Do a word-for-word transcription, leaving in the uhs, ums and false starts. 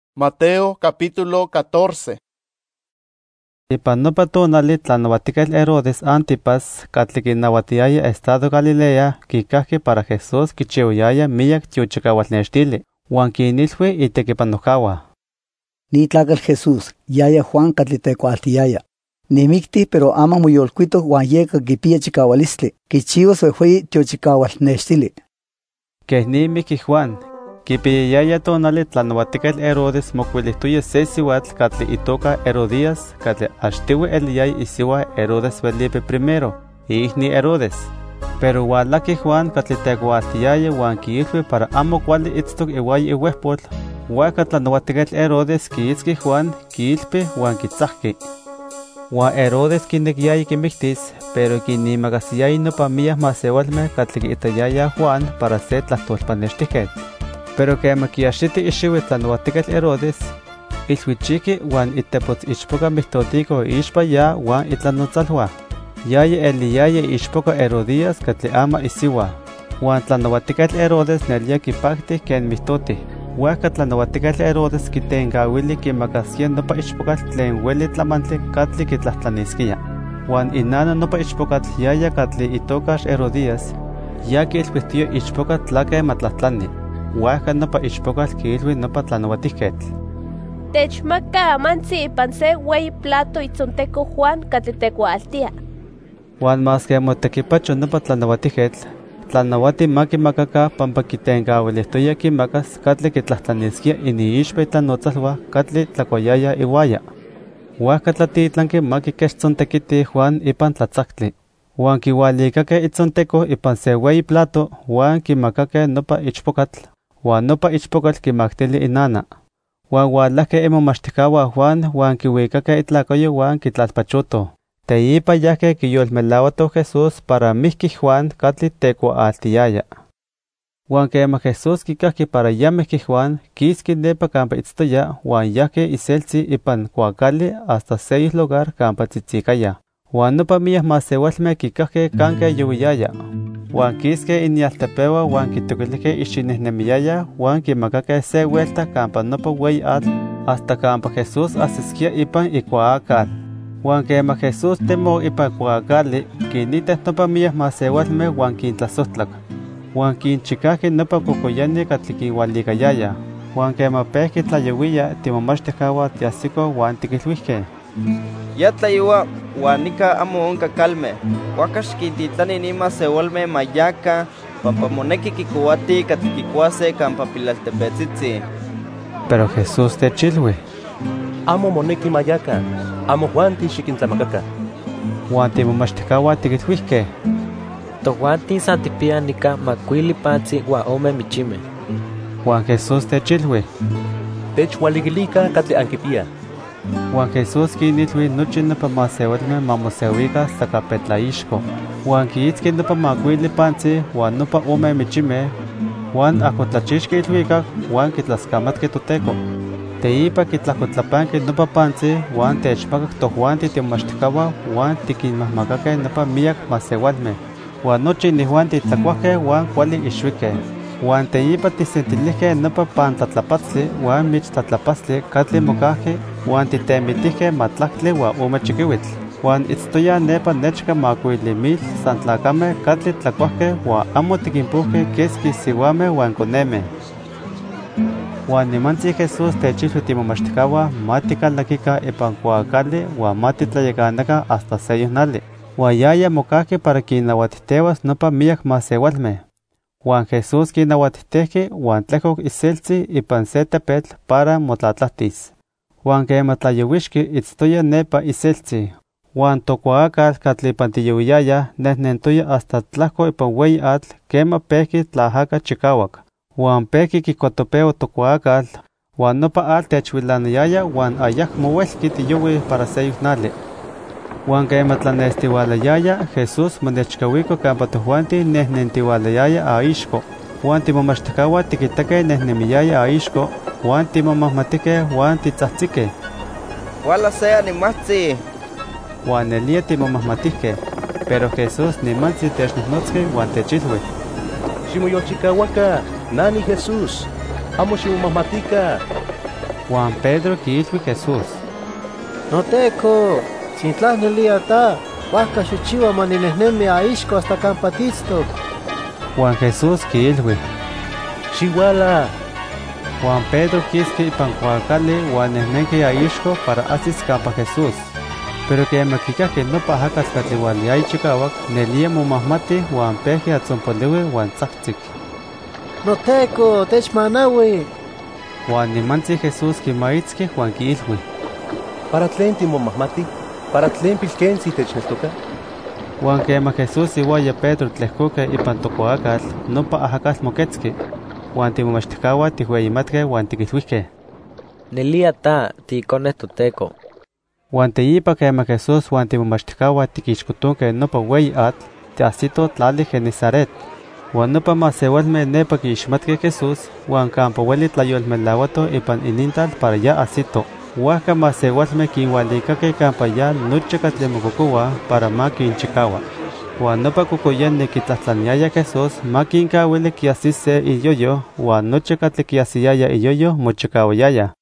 Mateo capítulo catorce. Ipan nopa tonali tlanauatiketl Herodes Antipas katli kinauatiaya estado Galilea kikajki para Jesús kichiuayaya miyak tiochikaualnextili, huan kinilhui itekipanojkauan: Nitlakatl Jesús, yaya Juan katli tekualtiyaya. Nimikti pero ama moyolkuito huan yeka kipia chikaualistli, kichiuas uejueyi tiochikaualnextili. Keh nimiki Juan, kipiyayaya tonali tlanauatiketl Herodes mokuilihtoya se siuatl katli itoka Herodías katli axtiui eliyaya isiua Herodes Felipe primero, iikni Herodes. Pero ualaki Juan katli tekualtiyaya huan kiilhui para amo kuali itztok iuaya iuehpotl, huaka tlanauatiketl Herodes kiitzki Juan kiilpi huan kitzahki. Huan Herodes kinequiyaya kimiktis, pero kinimacasiyaya nopa miyah masewalmeh katli kiitayaya Juan para se tlahtolpanextihketl. Pero quema kiaxiti ixiui tlanauatiketl Herodes, ilhuichiki huan itepotz ichpoka mihtotico ixpa ya huan itlanotzalhua. Yaya eliyaya ixpoka Herodías katli ama isiua. Huan tlanauatiketl Herodes nelia kipakti ken mihtoti. Huaka tlanauatiketl Herodes kitenkauili kimakaskia nopa ichpokatl tlen ueli tlamantli katli kitlahtlaniskia. Huan inana nopa ichpokatl yaya katli itokax Herodías, ya kiilhuihtiyo ichpokatl tlake matlahtlani. Huaka nopa ichpokatl kiilhui nopa tlanauatiketl: Techmaka amantzi ipan se ueyi plato itzonteco Juan katli tekualtia. Huan maske motekipacho nopa tlanauatiketl, tlanauati makimakaca pampa kitenkauilihtoya kimakas katli kitlahtlaniskia iniixpa itlanotzalhua katli tlakuayaya iuaya. Huaka tlatitlanki makikechtzontekiti Juan ipan tlatzaktli. Huan kiualikake itzonteco ipan se ueyi plato huan kimakake nopa ichpokatl, huan nopa ichpokatl kimaktili inana. Huan ualahke imomachtijkauan Juan huan kiuikake itlacayo huan kitlalpachoto. Teipa yahke kiyolmelauato Jesús para mihki Juan katli tekuaaltiyaya. Huan quema Jesús kikajki para yamihki Juan, kiski nepa kampa itztoya huan yahke iseltzi ipan kuakali hasta seis lugar kampa tzitzikaya. Huan nopa miyah masewalmeh kikajke kanke yuwiyaya. Huan kiske inialtepeua huan kitokilihke ixinehnemiyaya huan kimakake se vuelta kampa nopa ueyi atl hasta kampa Jesús asiskia ipan ikuaakal. Huan quema Jesús temo ipan kuaakali, kiniteh nopa miyah masewalmeh huan kintlasohtlak. Huan kinchikajki nopa kokoyani katli kinualikayaya. Huan quema pehki tlayouiya timomachtijkauan tiahsiko huan tikilhuihkeh: Ya tlayoua huan nika amo onka calmeh, huakax kintitlani ni masewalmeh mayaka pampa moneki kikouati katli kikuase kampa pilaltepetzitzi. Pero Jesús techilhui: Amo moneki mayaka, amo Juanti xikintlamakaka. Huan timomachtijkauan tikilhuihkeh: Tojuanti san tipia nika makuili pantzi huan ome michimeh. Huan Jesús techilhui: Techualikilika katli ankipia. Huan Jesús kinilhui nochi nopa masewalmeh mamoseuika saka petlaixko. Huan kiitzki nopa makuili pantzi huan nopa ome michimeh, huan ahkotlachixki ilhuikak huan kitlaskamatki Toteko. Teipa kitlahkotlapanki nopa pantzi huan techmakak tojuanti timomachtijkauan huan tikinmahmakakeh nopa miyak masewalmeh. Huan nochi inihuanti tlakuahkeh huan kuali ixuikeh. Huan teipa tisentilihkeh nopa pantlatlapatzli huan michtlatlapastli katli mokajki huan titemitihkeh matlahtli huan ome chikiuitl. Huan itztoya nepa nechka makuili mil san tlakameh katli tlakuahkeh huan amo tikinpuhkeh keski siuameh huan konemeh. Huan nimantzi Jesús techilhui timomachtijkauan ma tikalakika ipan kuaakali huan ma titlayakanaka hasta seyoh nali. Huan yaya mokajki para kinnauatijteuas nopa miyak masewalmeh. Huan Jesús kinnauatijtehki huan tlehkok iseltzi ipan se tepetl para motlatlahtis. Huan quema tlayouixki itztoya nepa iseltzi. Huan tokuaakal katli ipan tiyouiyaya nehnentoya hasta tlahko ipan ueyi atl quema pehki tlahaka chikauak. Huan pehki kikuatopeo tokuaakal, huan nopa atl techuilanayaya huan ayakmo uelki tiyoui para seyoh nali. Huan quema tlanestiualayaya, Jesús monechkauiko kampa tojuanti nehnentiualayaya aixko. Huan timomachtijkauan tikitakeh nehnemiyaya aixko, huan timomahmatikeh huan titzahtzik: Huala se animahtzi. Huan nelia timomahmatihkeh, pero Jesús nimantzi technohnotzki huan techilhui: Ximoyolchikauaka, nani Jesús, amo ximomahmatika. Juan Pedro quiilhui Jesús: Noteco, chintlasnelia ta, huaca xichiua maninehnemi aixco hasta campatisto. Juan Jesús quiilhui: Xihuala. Juan Pedro quisque ipan cuacali huan nehnenque aixco para asis campa Jesús. Pero que maquicaque no pajacas catliwaliay chicawak, nelia momahmati huan peje atzompoliwi huan tzakzik. Noteco, techmanawi. Juan nimanzi Jesús kimaitzki Juan quiilhui: Para tlen timomahmati, para tlen pilkensi techneltoka. Juan quema Jesús iwaya Pedro tlehcoque ipan tocoacal, no pa ajacal moquetzki. Juan timomachticawa tihueyimatke huan tiquilhuihque: Nelia ta, ticone toteco. Juan teipa quema Jesús huan timomachticawa tiquixcotunque nopa hueyi atl, tiasito tlali Genezaret. Juan nopa masewalme nepa quixmatke Jesús, huan campo hueli tlayolmelawato ipan inintal para ya asito. Huaca masewalme quinhualicake campa ya noche catlemococoa para ma quinchicawa. Juan nopa cocoyan nequitlatlaniaya Jesús ma quincauili quiasise iyoyo, huan noche catlequiasiyaya iyoyo mochicawayaya.